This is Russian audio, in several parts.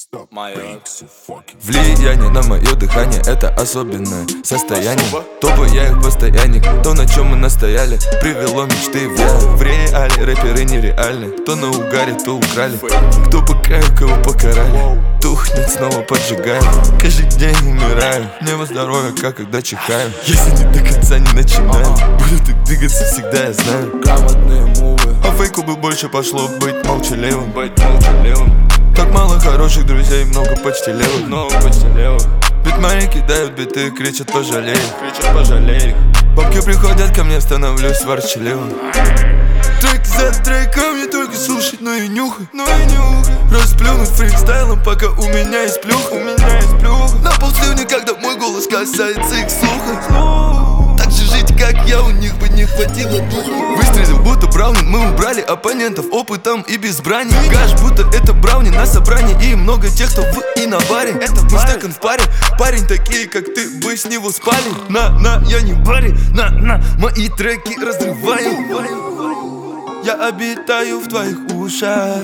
Влияние на мое дыхание — это особенное состояние. То бы я их постоянник, то на чем мы настояли привело мечты в реал. В реале рэперы нереальны, то на угаре, то украли. Кто покаял, кого покарали, тухнет, снова поджигаем. Каждый день умираем, небо здоровья, как когда чихаем. Если не до конца не начинаем, буду так двигаться всегда, я знаю. Грамотные мувы, а фейку бы больше пошло быть молчаливым. Так мало хороших друзей, много почти левых. Битманы кидают биты, кричат пожалей. Бабки приходят ко мне, становлюсь ворчливым. Трек за треком не только слушать, но и нюхать. Расплюнуть фристайлом, пока у меня есть плюха. На полсливня, когда мой голос касается их слуха. Так же жить, как я, у них бы не хватило духа. Выстрелил, будто Браунин, мы убрали оппонентов опытом и без брани. Гаш, будто это Брауни на собрании, и много тех, кто в и на баре. Это мой стакан в паре, парень такие, как ты, бы с него спали. Я не баре, мои треки разрываю. Я обитаю в твоих ушах,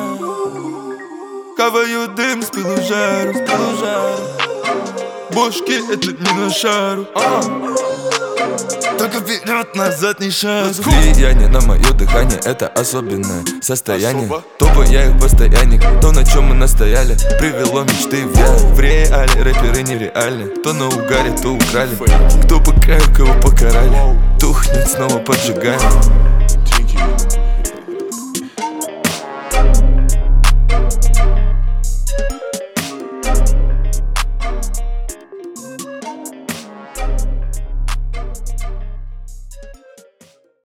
каваю дым с пылу жару. Бошки — это не на шару, только вперед, назад не шаг. Влияние на мое дыхание — это особенное состояние. То бы я их постоянник, то на чем мы настояли привело мечты в реал. В реале рэперы нереальны, то на угаре, то украли. Кто покаял, кого покарали, тухнет, снова поджигаем.